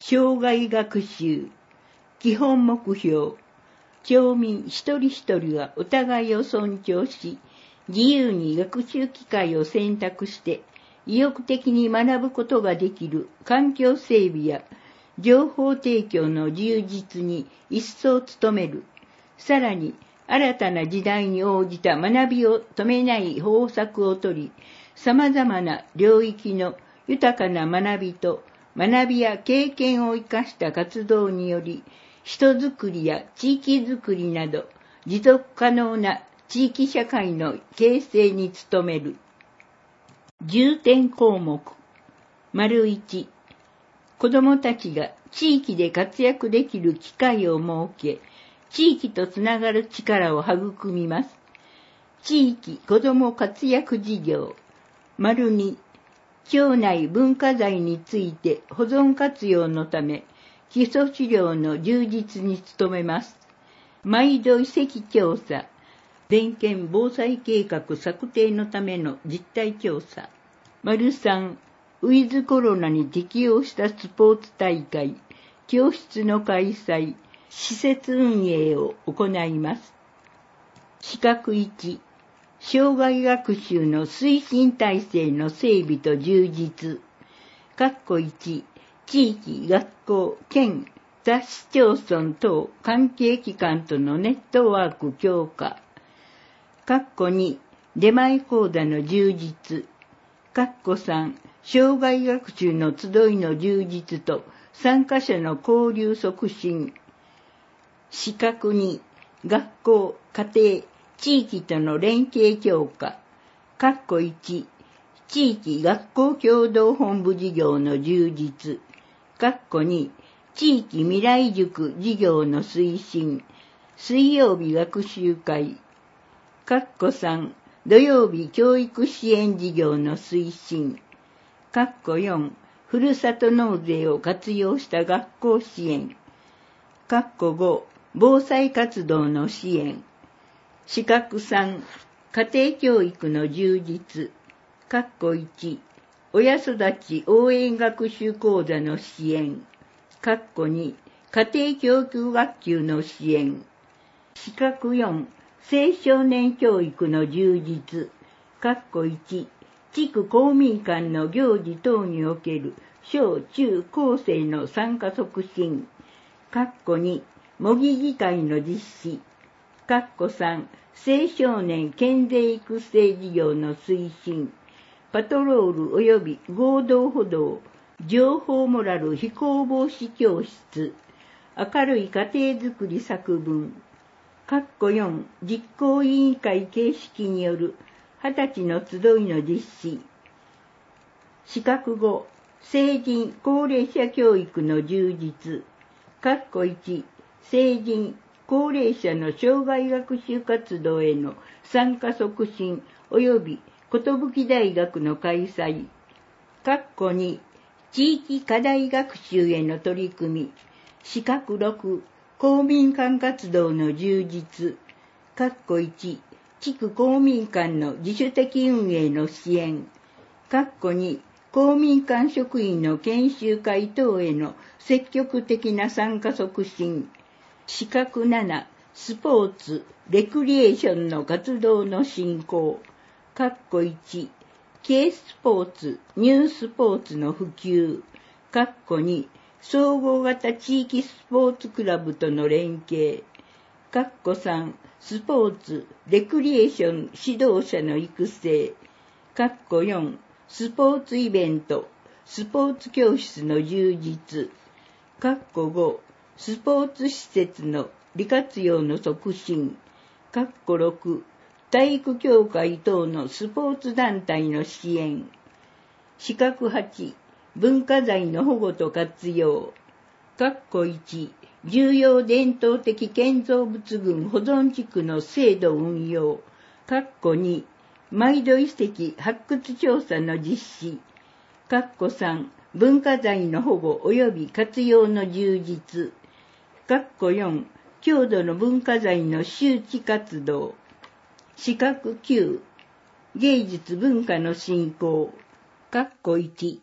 障害学習、基本目標、町民一人一人がお互いを尊重し、自由に学習機会を選択して、意欲的に学ぶことができる環境整備や情報提供の充実に一層努める。さらに、新たな時代に応じた学びを止めない方策をとり、様々な領域の豊かな学びと学びや経験を生かした活動により、人づくりや地域づくりなど、持続可能な地域社会の形成に努める。重点項目。1、子どもたちが地域で活躍できる機会を設け、地域とつながる力を育みます。地域子ども活躍事業。2、町内文化財について保存活用のため、基礎資料の充実に努めます。毎度遺跡調査。全県防災計画策定のための実態調査。3、ウィズコロナに適応したスポーツ大会、教室の開催、施設運営を行います。四角1、障害学習の推進体制の整備と充実。1、地域、学校、県、他市町村等関係機関とのネットワーク強化。2、出前講座の充実。3、障害学習の集いの充実と参加者の交流促進。四角2、学校、家庭、地域との連携強化。1、地域学校共同本部事業の充実。2、地域未来塾事業の推進。水曜日学習会。3、土曜日教育支援事業の推進。4、ふるさと納税を活用した学校支援。5、防災活動の支援。四角3、家庭教育の充実。1、親育ち応援学習講座の支援。2、家庭教育学級の支援。四角4、青少年教育の充実。1、地区公民館の行事等における小中高生の参加促進。2、模擬議会の実施。3、青少年健全育成事業の推進。パトロール及び合同補導、情報モラル非行防止教室。明るい家庭づくり作文。4、実行委員会形式による20歳の集いの実施。四角5、成人高齢者教育の充実。1、成人高齢者の障害学習活動への参加促進及び寿大学の開催。2、地域課題学習への取り組み。四角6、公民館活動の充実。1、地区公民館の自主的運営の支援。2、公民館職員の研修会等への積極的な参加促進。四角7、スポーツ、レクリエーションの活動の振興。1、軽スポーツ、ニュースポーツの普及。2、総合型地域スポーツクラブとの連携。3、スポーツ、レクリエーション指導者の育成。4、スポーツイベント、スポーツ教室の充実。5、スポーツ施設の利活用の促進。6、体育協会等のスポーツ団体の支援。四角8、文化財の保護と活用。1、重要伝統的建造物群保存地区の制度運用。2、毎度遺跡発掘調査の実施。3、文化財の保護及び活用の充実。4、郷土の文化財の周知活動。四角9、芸術文化の振興。1、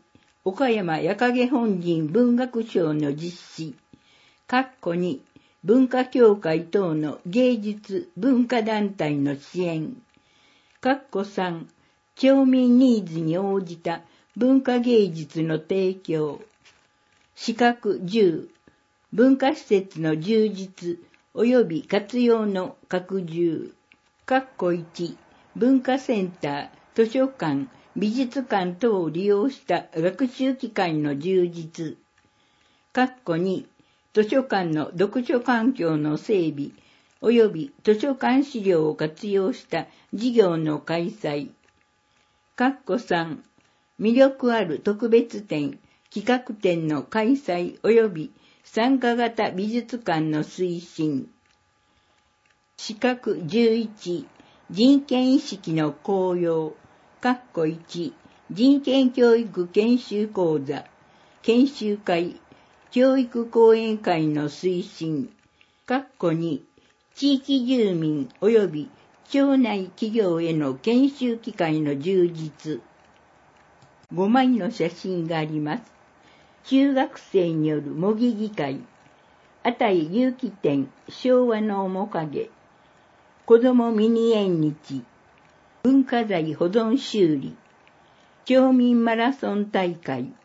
岡山矢影本陣文学賞の実施。2文化協会等の芸術文化団体の支援。3町民ニーズに応じた文化芸術の提供。10文化施設の充実及び活用の拡充。1文化センター、図書館、美術館等を利用した学習機会の充実。2図書館の読書環境の整備及び図書館資料を活用した事業の開催。3魅力ある特別展、企画展の開催及び参加型美術館の推進。11人権意識の向揚。1人権教育研修講座、研修会、教育講演会の推進。2地域住民及び町内企業への研修機会の充実。5枚の写真があります。中学生による模擬議会、あたい有機展昭和の面影、子どもミニ縁日、文化財保存修理、町民マラソン大会、